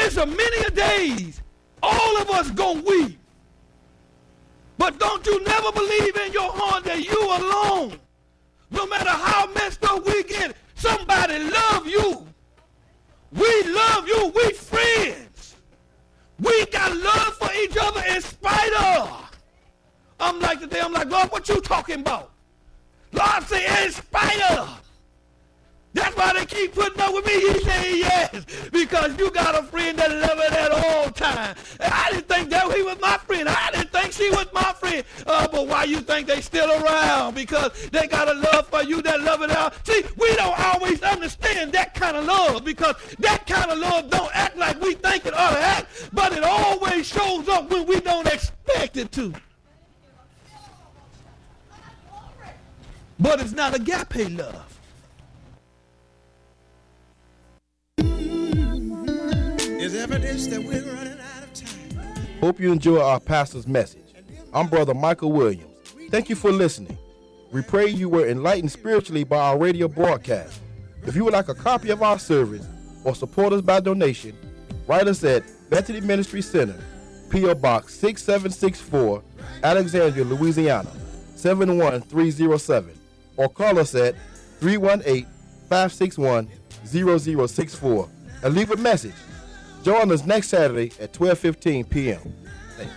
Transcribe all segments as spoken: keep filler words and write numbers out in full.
It's a many a days. All of us gonna weep. But don't you never believe in your heart that you alone. No matter how messed up we get, somebody love you. We love you. We friends. We got love for each other in spite of. I'm like today, I'm like, Lord, what you talking about? Lord say, in spite of. That's why they keep putting up with me. He say yes, because you got a friend that love it at all times. And I didn't think that he was my friend. I didn't think she was my friend. Uh, but why you think they still around? Because they got a love for you that love it out. See, we don't always understand that kind of love, because that kind of love don't act like we think it ought to act, but it always shows up when we don't expect it to. But it's not agape love. There's evidence that we're running out of time. Hope you enjoy our pastor's message. I'm Brother Michael Williams. Thank you for listening. We pray you were enlightened spiritually by our radio broadcast. If you would like a copy of our service or support us by donation, write us at Bethany Ministry Center, P O Box six seven six four, Alexandria, Louisiana, seven one three zero seven, or call us at three one eight, five six one, zero zero six four and leave a message. Join us next Saturday at twelve fifteen p m Thank you.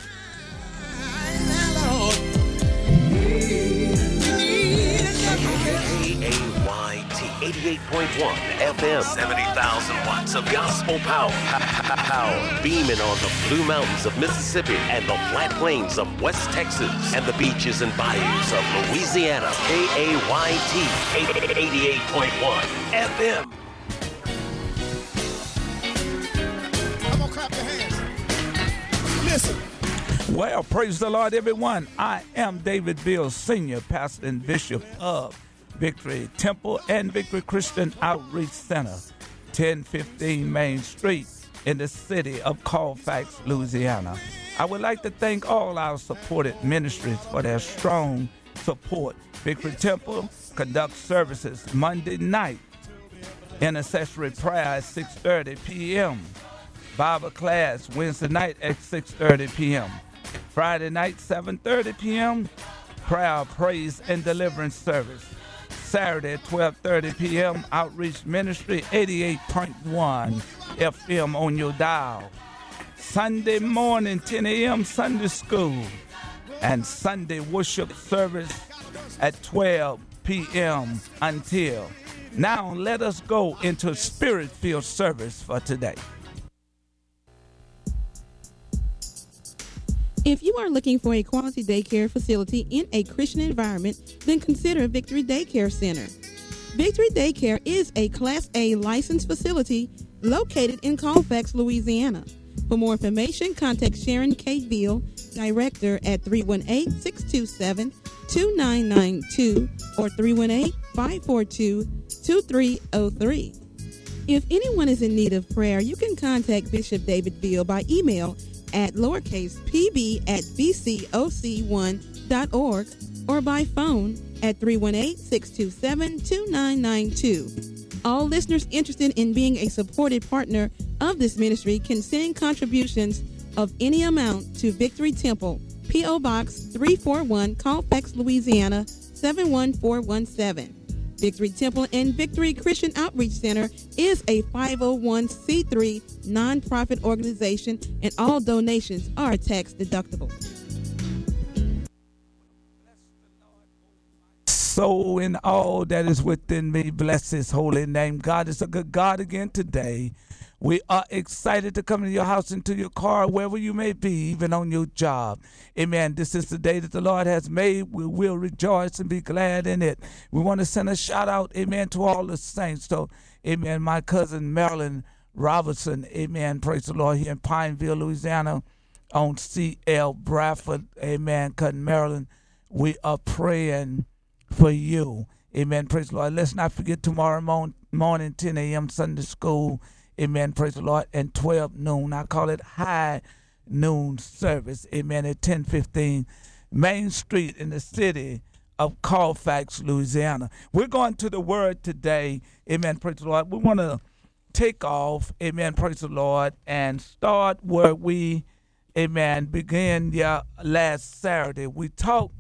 K A Y T eighty-eight point one F M, seventy thousand watts of gospel power. Power beaming on the Blue Mountains of Mississippi and the flat plains of West Texas and the beaches and bayous of Louisiana. K A Y T eighty-eight point one F M. Listen. Well, praise the Lord, everyone. I am David Bill, Senior Pastor and Bishop of Victory Temple and Victory Christian Outreach Center, ten fifteen Main Street in the city of Colfax, Louisiana. I would like to thank all our supported ministries for their strong support. Victory Temple conducts services Monday night, intercessory prayer at six thirty p m Bible class Wednesday night at six thirty p m Friday night, seven thirty p m prayer, praise, and deliverance service. Saturday at twelve thirty p m Outreach Ministry, eighty-eight point one F M on your dial. Sunday morning, ten a m Sunday school. And Sunday worship service at twelve p m until. Now let us go into spirit-filled service for today. If you are looking for a quality daycare facility in a Christian environment, then consider Victory Daycare Center. Victory Daycare is a Class A licensed facility located in Colfax, Louisiana. For more information, contact Sharon K. Veal, Director, at three one eight, six two seven, two nine nine two or three one eight, five four two, two three zero three. If anyone is in need of prayer, you can contact Bishop David Veal by email at lowercase pb at b c o c one dot org or by phone at three one eight, six two seven, two nine nine two. All listeners interested in being a supported partner of this ministry can send contributions of any amount to Victory Temple, P O Box three forty-one, Colfax, Louisiana, seven one four one seven. Victory Temple and Victory Christian Outreach Center is a five oh one c three nonprofit organization, and all donations are tax deductible. So in all that is within me, bless his holy name. God is a good God again today. We are excited to come to your house, into your car, wherever you may be, even on your job. Amen. This is the day that the Lord has made. We will rejoice and be glad in it. We want to send a shout out, amen, to all the saints. So, amen, my cousin Marilyn Robertson, amen, praise the Lord, here in Pineville, Louisiana, on C L Bradford, amen, cousin Marilyn, we are praying for you. Amen, praise the Lord. Let's not forget tomorrow morning, morning ten a m Sunday school. Amen. Praise the Lord. And twelve noon. I call it high noon service. Amen. At ten fifteen Main Street in the city of Colfax, Louisiana. We're going to the word today. Amen. Praise the Lord. We want to take off, amen, praise the Lord, and start where we, amen, began yeah, last Saturday. We talked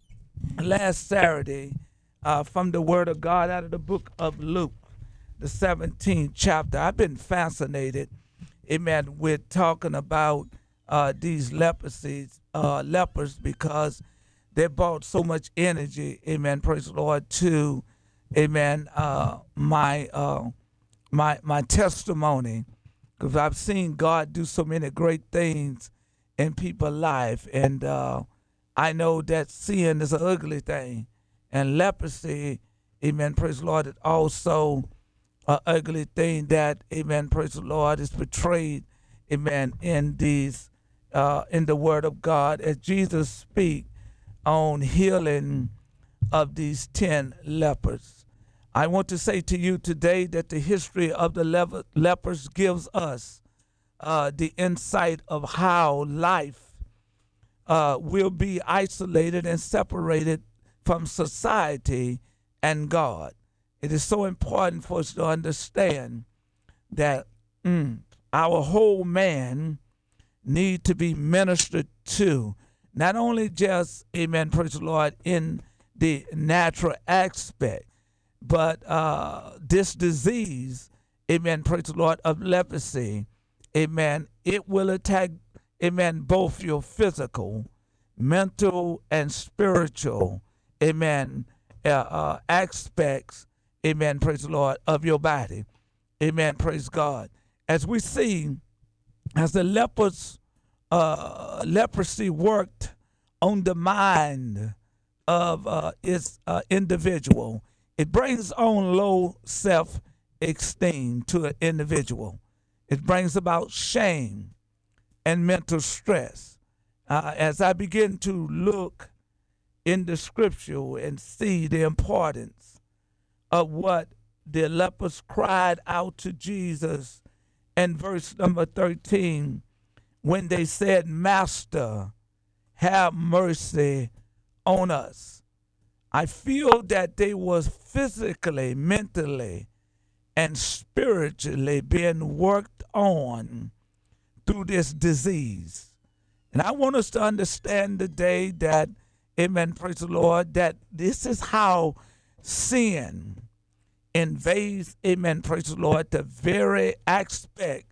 last Saturday uh, from the Word of God out of the book of Luke, the seventeenth chapter. I've been fascinated, amen, with talking about uh, these leprosies, uh, lepers, because they brought so much energy, amen, praise the Lord, to, amen, uh, my, uh, my, my testimony, because I've seen God do so many great things in people's life, and uh, I know that sin is an ugly thing, and leprosy, amen, praise the Lord, is also an ugly thing that, amen, praise the Lord, is portrayed, amen, in these, uh, in the Word of God, as Jesus speak on healing of these ten lepers. I want to say to you today that the history of the le- lepers gives us uh, the insight of how life uh, will be isolated and separated from society and God. It is so important for us to understand that mm, our whole man need to be ministered to, not only just, amen, praise the Lord, in the natural aspect, but uh, this disease, amen, praise the Lord, of leprosy, amen, it will attack, amen, both your physical, mental, and spiritual, amen, uh, uh, aspects, amen, praise the Lord, of your body, amen, praise God. As we see, as the lepers, uh, leprosy worked on the mind of uh, its uh, individual, it brings on low self-esteem to an individual. It brings about shame and mental stress. Uh, as I begin to look in the scripture and see the importance of what the lepers cried out to Jesus in verse number thirteen, when they said, Master, have mercy on us. I feel that they was physically, mentally, and spiritually being worked on through this disease. And I want us to understand today that, amen, praise the Lord, that this is how sin invades, amen, praise the Lord, the very aspect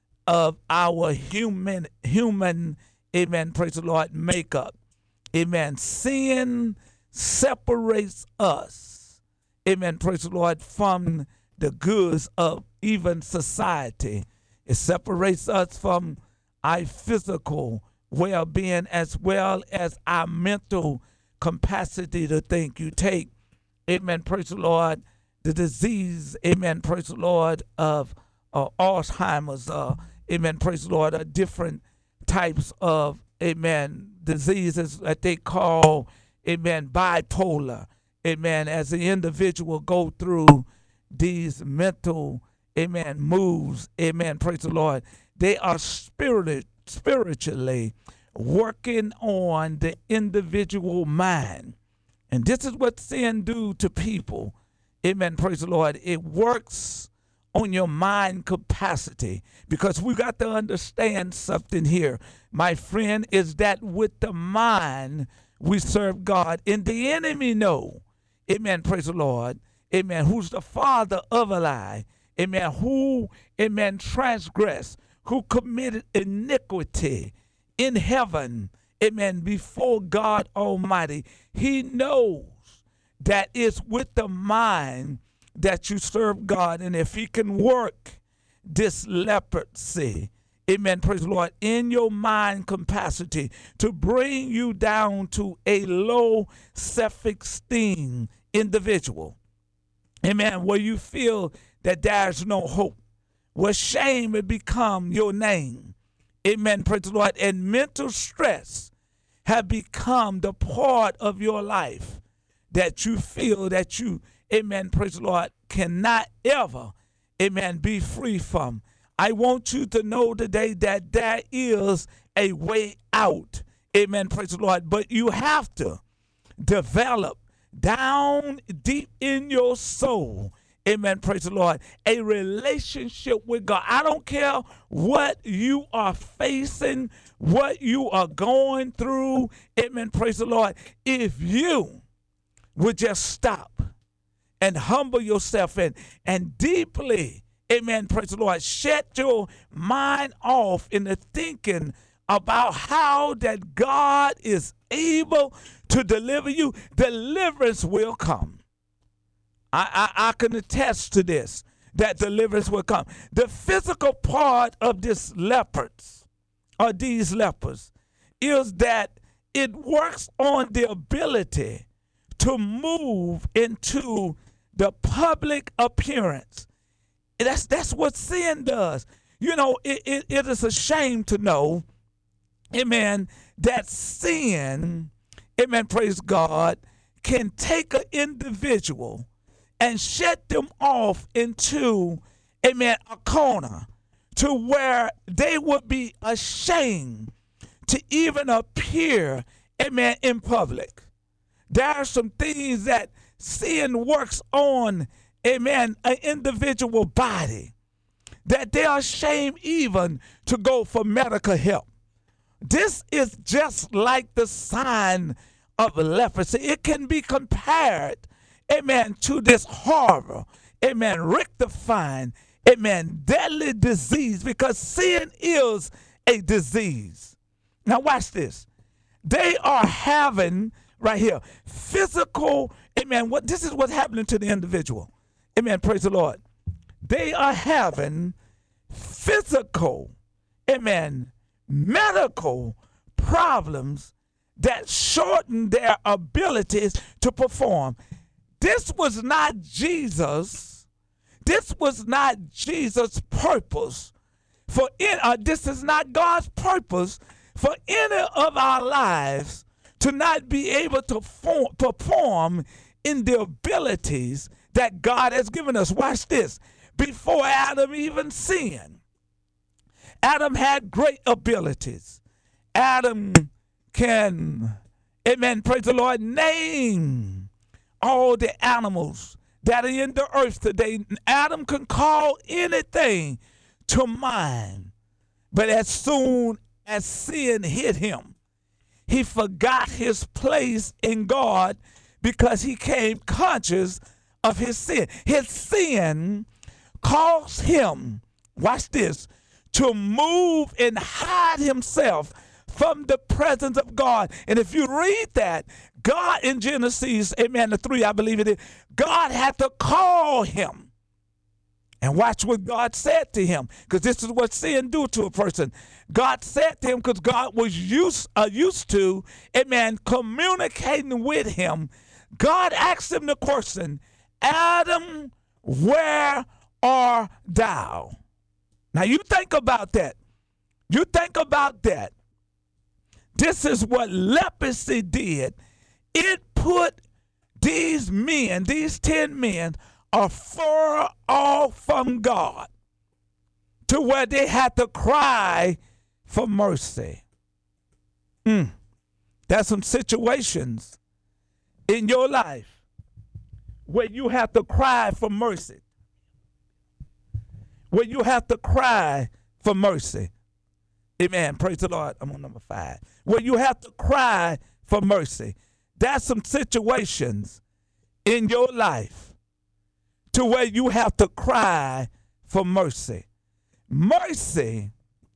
of our human, human, amen, praise the Lord, makeup. Amen. Sin separates us, amen, praise the Lord, from the goods of even society. It separates us from our physical well-being as well as our mental capacity to think. You take, amen, praise the Lord, the disease, amen, praise the Lord, of uh, Alzheimer's, uh, amen, praise the Lord, uh, different types of, amen, diseases that they call, amen, bipolar, amen, as the individual go through these mental, amen, moves, amen, praise the Lord. They are spirit, spiritually working on the individual mind. And this is what sin do to people, amen, praise the Lord. It works on your mind capacity, because we got to understand something here, my friend, is that with the mind we serve God, and the enemy know, amen, praise the Lord, amen, who's the father of a lie, amen, who, amen, transgressed, who committed iniquity in heaven, amen, before God Almighty. He knows that it's with the mind that you serve God, and if he can work this leprosy, amen, praise the Lord, in your mind capacity to bring you down to a low self-esteem individual, amen, where you feel that there's no hope, where shame has become your name, amen, praise the Lord, and mental stress have become the part of your life that you feel that you, amen, praise the Lord, cannot ever, amen, be free from. I want you to know today that there is a way out, amen, praise the Lord, but you have to develop down deep in your soul, amen, praise the Lord, a relationship with God. I don't care what you are facing, what you are going through, amen, praise the Lord. If you would just stop and humble yourself and, and deeply, amen, praise the Lord, shut your mind off in the thinking about how that God is able to deliver you, deliverance will come. I, I, I can attest to this, that deliverance will come. The physical part of this leopards, or these lepers, is that it works on the ability to move into the public appearance. That's, that's what sin does. You know, it, it, it is a shame to know, amen, that sin, amen, praise God, can take an individual and shut them off into, amen, a corner to where they would be ashamed to even appear, amen, in public. There are some things that sin works on, amen, an individual body, that they are ashamed even to go for medical help. This is just like the sign of leprosy. It can be compared, amen, to this horrible, amen, rectifying, amen, deadly disease, because sin is a disease. Now watch this. They are having, right here, physical, amen, what this is what's happening to the individual. Amen, praise the Lord. They are having physical, amen, medical problems that shorten their abilities to perform. This was not Jesus. This was not Jesus' purpose for it. Uh, this is not God's purpose for any of our lives to not be able to form, perform in the abilities that God has given us. Watch this. Before Adam even sinned, Adam had great abilities. Adam can, amen, praise the Lord, name all the animals that are in the earth today. Adam can call anything to mind. But as soon as sin hit him, he forgot his place in God because he came conscious of his sin. His sin caused him, watch this, to move and hide himself from the presence of God. And if you read that, God in Genesis, amen, the three, I believe it is, God had to call him. And watch what God said to him, because this is what sin do to a person. God said to him, because God was used, uh, used to, amen, communicating with him. God asked him the question, Adam, where art thou? Now you think about that. You think about that. This is what leprosy did. It put these men, these ten men, are far off from God to where they had to cry for mercy. Mm. There's some situations in your life where you have to cry for mercy. Where you have to cry for mercy. Amen. Praise the Lord. I'm on number five. Where you have to cry for mercy. There's some situations in your life to where you have to cry for mercy. Mercy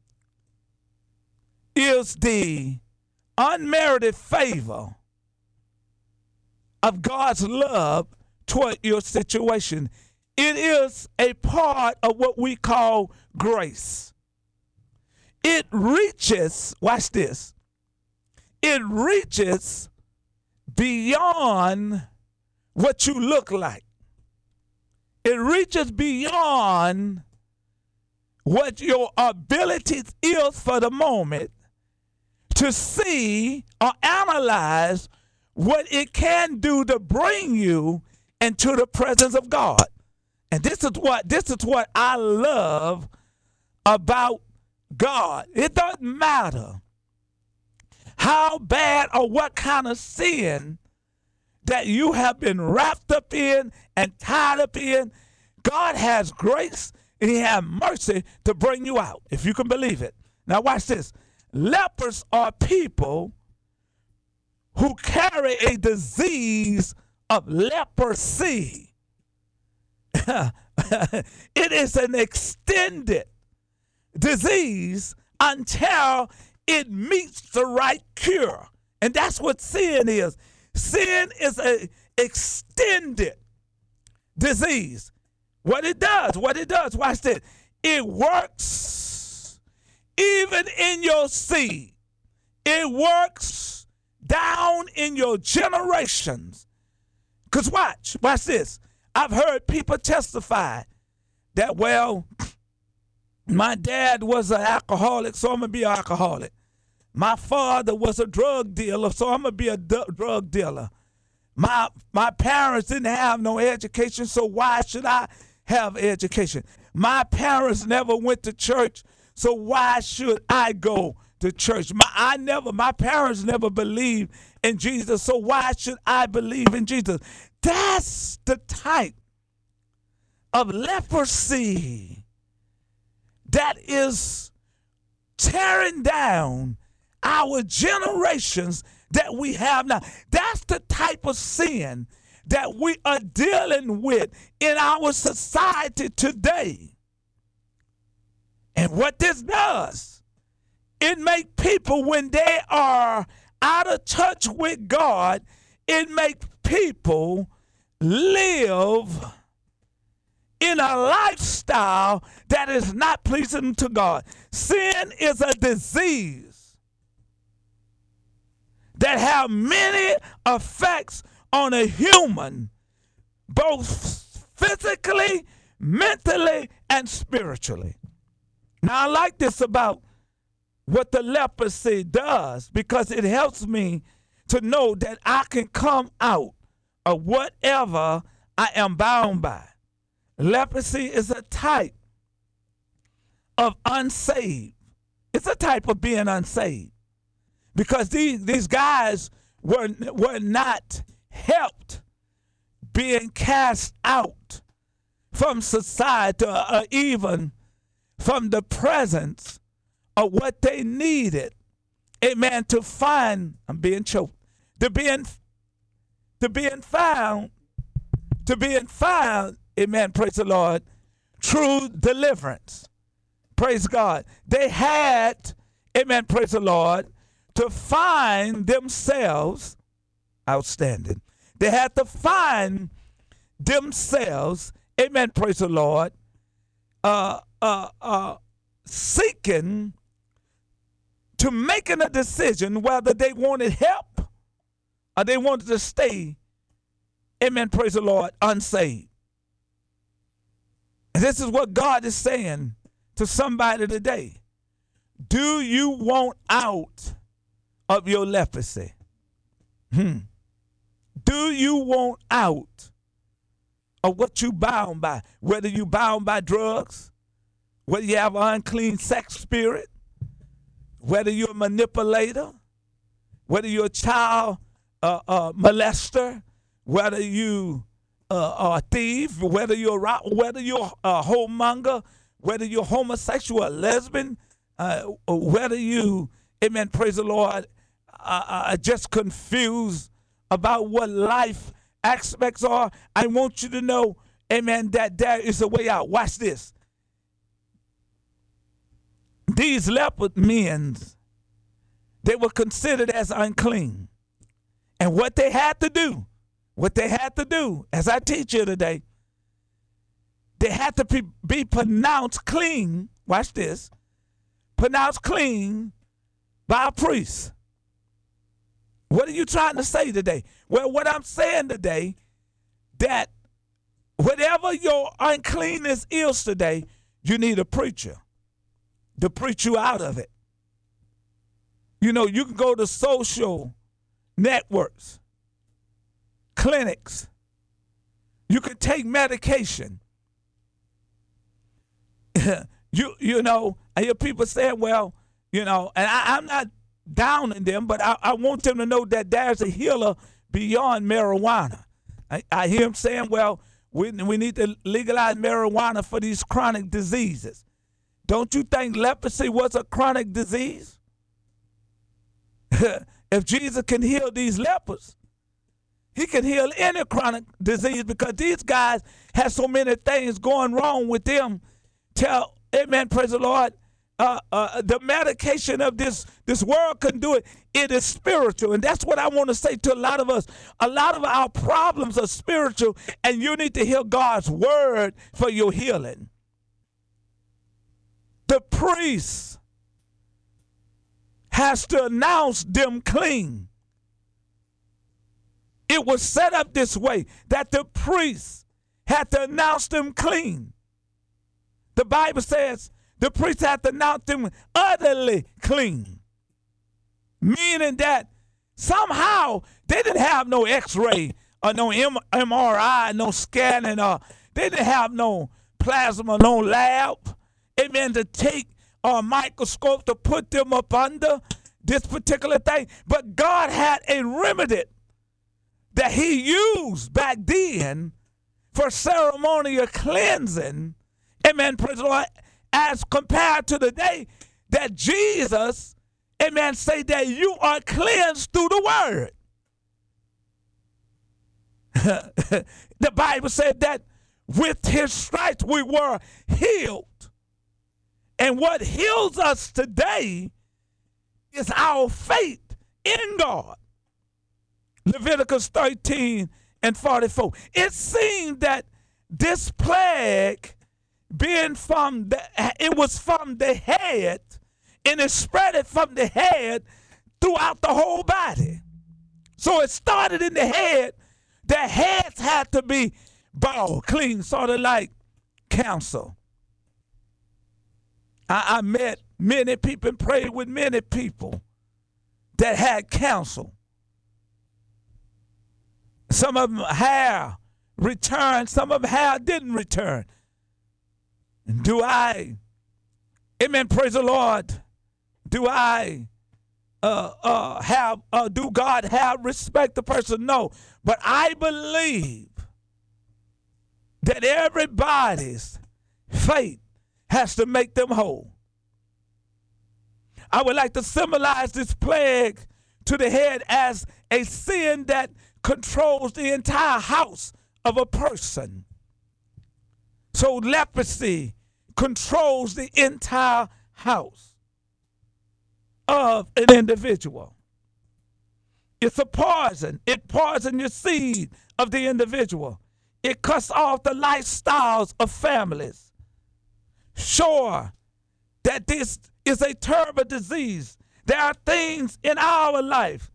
is the unmerited favor of God's love toward your situation. It is a part of what we call grace. It reaches, watch this, it reaches beyond what you look like. It reaches beyond what your abilities is for the moment to see or analyze what it can do to bring you into the presence of God. And this is what this is what I love about God. It doesn't matter how bad or what kind of sin that you have been wrapped up in and tied up in. God has grace and he has mercy to bring you out, if you can believe it. Now watch this. Lepers are people who carry a disease of leprosy. It is an extended disease until it meets the right cure. And that's what sin is. Sin is an extended disease. What it does, what it does, watch this. It works even in your seed. It works down in your generations. Because watch, watch this. I've heard people testify that, well, my dad was an alcoholic, so I'm going to be an alcoholic. My father was a drug dealer, so I'm going to be a d- drug dealer. My, my parents didn't have no education, so why should I have education? My parents never went to church, so why should I go to church? My, I never, my parents never believed in Jesus, so why should I believe in Jesus? That's the type of leprosy that is tearing down our generations that we have now. That's the type of sin that we are dealing with in our society today. And what this does, it makes people, when they are out of touch with God, it makes people live in a lifestyle that is not pleasing to God. Sin is a disease that have many effects on a human, both physically, mentally, and spiritually. Now, I like this about what the leprosy does, because it helps me to know that I can come out of whatever I am bound by. Leprosy is a type of unsaved. It's a type of being unsaved, because these, these guys were, were not helped being cast out from society, or even from the presence of what they needed, amen, to find, I'm being choked, to being, to being found, to being found, amen, praise the Lord, true deliverance. Praise God. They had, amen, praise the Lord, to find themselves, outstanding. They had to find themselves, amen, praise the Lord, uh, uh, uh, seeking to making a decision whether they wanted help or they wanted to stay, amen, praise the Lord, unsaved. And this is what God is saying to somebody today. Do you want out of your leprosy? Hmm. Do you want out of what you bound by? Whether you bound by drugs, whether you have an unclean sex spirit, whether you're a manipulator, whether you're a child uh, uh, molester, whether you uh, are a thief, whether you're whether you're a homemonger, whether you're homosexual, lesbian, uh, whether you, amen, praise the Lord, uh, are just confused about what life aspects are, I want you to know, amen, that there is a way out. Watch this. These leopard men, they were considered as unclean. And what they had to do, what they had to do, as I teach you today, they had to be, be pronounced clean, watch this, pronounced clean by a priest. What are you trying to say today? Well, what I'm saying today, that whatever your uncleanness is today, you need a preacher to preach you out of it. You know, you can go to social networks, clinics. You can take medication. you you know, I hear people saying, well, you know, and I, I'm not downing them, but I, I want them to know that there's a healer beyond marijuana. I, I hear them saying, well, We, we need to legalize marijuana for these chronic diseases. Don't you think leprosy was a chronic disease? If Jesus can heal these lepers, he can heal any chronic disease, because these guys have so many things going wrong with them. Tell, amen, praise the Lord, uh, uh, the medication of this, this world can do it. It is spiritual, and that's what I want to say to a lot of us. A lot of our problems are spiritual, and you need to hear God's word for your healing. The priest has to announce them clean. It was set up this way that the priest had to announce them clean. The Bible says the priest had to announce them utterly clean, meaning that somehow they didn't have no x-ray or no M R I, no scanning, or they didn't have no plasma, no lab, amen, to take a microscope to put them up under this particular thing. But God had a remedy that he used back then for ceremonial cleansing, amen, praise the Lord, as compared to the day that Jesus, amen, say that you are cleansed through the word. The Bible said that with his stripes we were healed. And what heals us today is our faith in God. Leviticus thirteen and forty-four. It seemed that this plague being from the, it was from the head, and it spread it from the head throughout the whole body. So it started in the head. The heads had to be bald, clean, sort of like cancer. I, I met many people and prayed with many people that had cancer. Some of them hair returned, some of them hair didn't return. And do I, amen, praise the Lord, do I uh, uh, have, uh, do God have respect the person? No, but I believe that everybody's faith has to make them whole. I would like to symbolize this plague to the head as a sin that controls the entire house of a person. So leprosy controls the entire house of an individual. It's a poison. It poisons your seed of the individual. It cuts off the lifestyles of families. Sure that this is a terrible disease. There are things in our life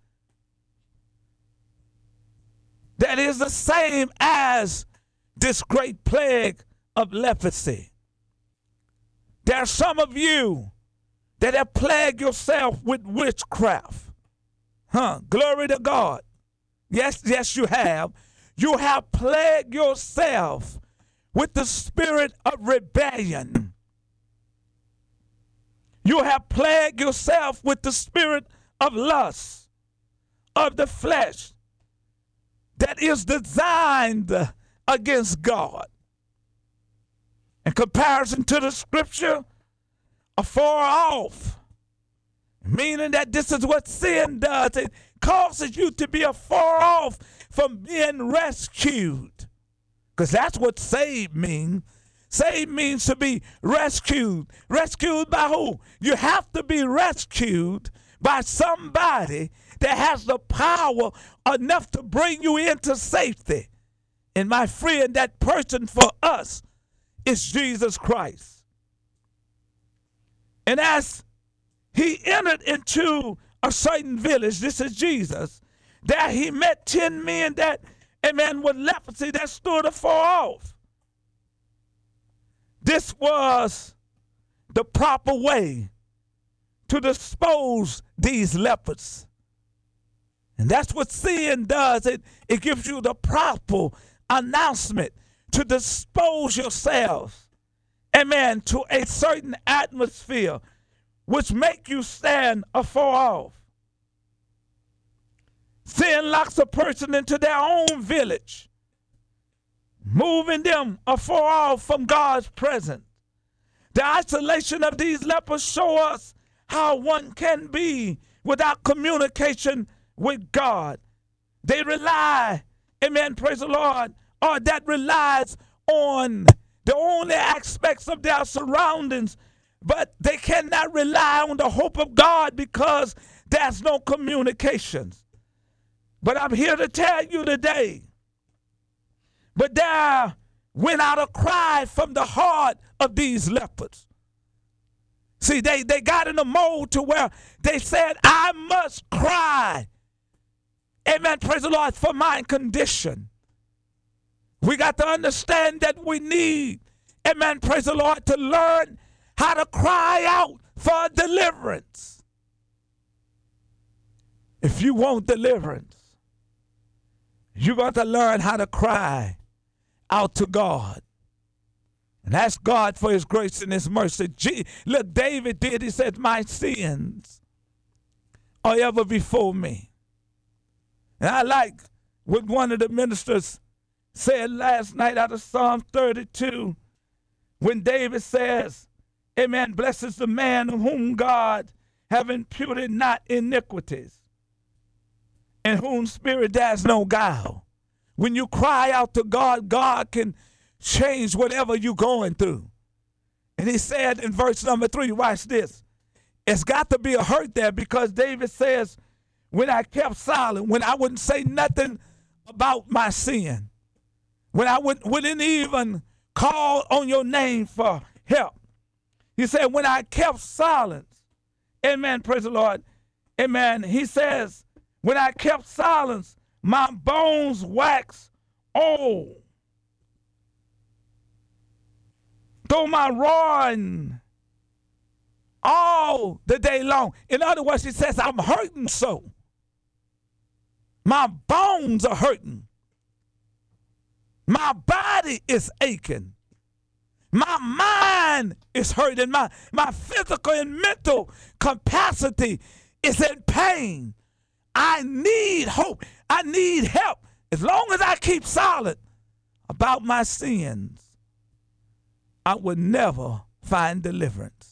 that is the same as this great plague of leprosy. There are some of you that have plagued yourself with witchcraft. Huh? Glory to God. Yes, yes, you have. You have plagued yourself with the spirit of rebellion. You have plagued yourself with the spirit of lust, of the flesh, that is designed against God. In comparison to the scripture, afar off, meaning that this is what sin does. It causes you to be afar off from being rescued. Because that's what saved means. Saved means to be rescued. Rescued by who? You have to be rescued by somebody that has the power enough to bring you into safety. And my friend, that person for us is Jesus Christ. And as he entered into a certain village, this is Jesus, there he met ten men that, amen, with leprosy that stood afar off. This was the proper way to dispose these lepers. And that's what sin does. It, it gives you the proper announcement to dispose yourselves, amen, to a certain atmosphere which make you stand afar off. Sin locks a person into their own village, moving them afar off from God's presence. The isolation of these lepers show us how one can be without communication with God. They rely, amen, praise the Lord, or that relies on the only aspects of their surroundings, but they cannot rely on the hope of God because there's no communications. But I'm here to tell you today, but there went out a cry from the heart of these lepers. See, they, they got in a mode to where they said, I must cry, amen, praise the Lord, for my condition. We got to understand that we need, amen, praise the Lord, to learn how to cry out for deliverance. If you want deliverance, you got to learn how to cry out to God and ask God for his grace and his mercy. Gee, look, David did. He said, my sins are ever before me. And I like what one of the ministers said last night out of Psalm thirty-two, when David says, amen, blessed is the man of whom God have imputed not iniquities, in whose spirit there's no guile. When you cry out to God, God can change whatever you're going through. And he said in verse number three, watch this. It's got to be a hurt there, because David says, when I kept silent, when I wouldn't say nothing about my sin, when I wouldn't, wouldn't even call on your name for help. He said, when I kept silence, amen, praise the Lord, amen. He says, when I kept silence, my bones waxed old. Though my roaring all the day long. In other words, he says, I'm hurting so. My bones are hurting. My body is aching. My mind is hurting. My, my physical and mental capacity is in pain. I need hope. I need help. As long as I keep silent about my sins, I will never find deliverance.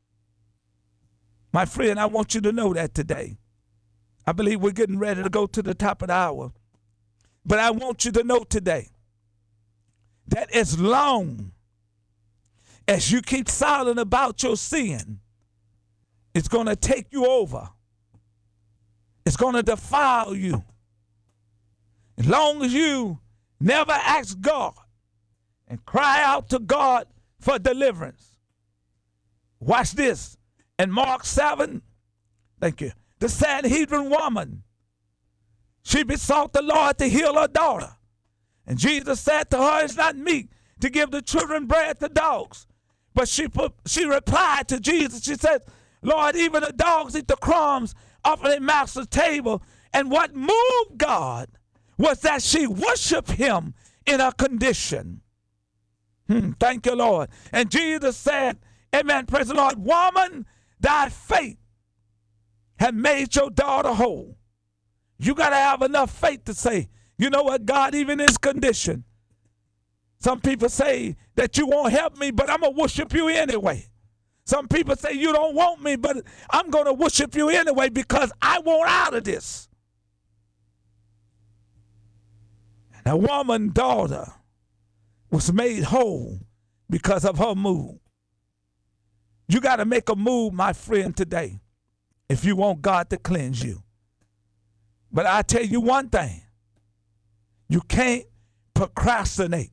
My friend, I want you to know that today. I believe we're getting ready to go to the top of the hour. But I want you to know today that as long as you keep silent about your sin, it's going to take you over. It's going to defile you. As long as you never ask God and cry out to God for deliverance. Watch this. In Mark seven, thank you, the Sanhedrin woman, she besought the Lord to heal her daughter. And Jesus said to her, it's not meet to give the children bread to dogs. But she put, she replied to Jesus, she said, Lord, even the dogs eat the crumbs off of their master's table. And what moved God was that she worshiped him in her condition. Hmm, thank you, Lord. And Jesus said, amen, praise the Lord, woman, thy faith had made your daughter whole. You got to have enough faith to say, you know what, God, even in this condition, some people say that you won't help me, but I'm going to worship you anyway. Some people say you don't want me, but I'm going to worship you anyway because I want out of this. And a woman's daughter was made whole because of her move. You got to make a move, my friend, today if you want God to cleanse you. But I tell you one thing, you can't procrastinate.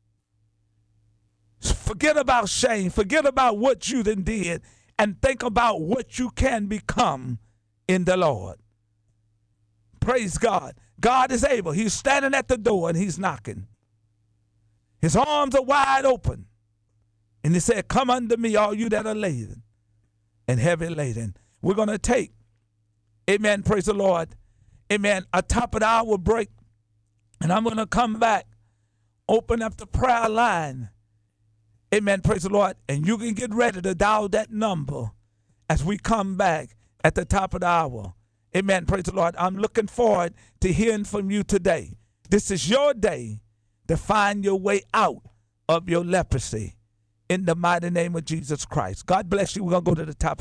Forget about shame. Forget about what you done did and think about what you can become in the Lord. Praise God. God is able. He's standing at the door and he's knocking. His arms are wide open. And he said, come unto me, all you that are laden and heavy laden. We're going to take, amen, praise the Lord, amen, a top of the hour break. And I'm going to come back, open up the prayer line. Amen, praise the Lord. And you can get ready to dial that number as we come back at the top of the hour. Amen, praise the Lord. I'm looking forward to hearing from you today. This is your day to find your way out of your leprosy in the mighty name of Jesus Christ. God bless you. We're going to go to the top of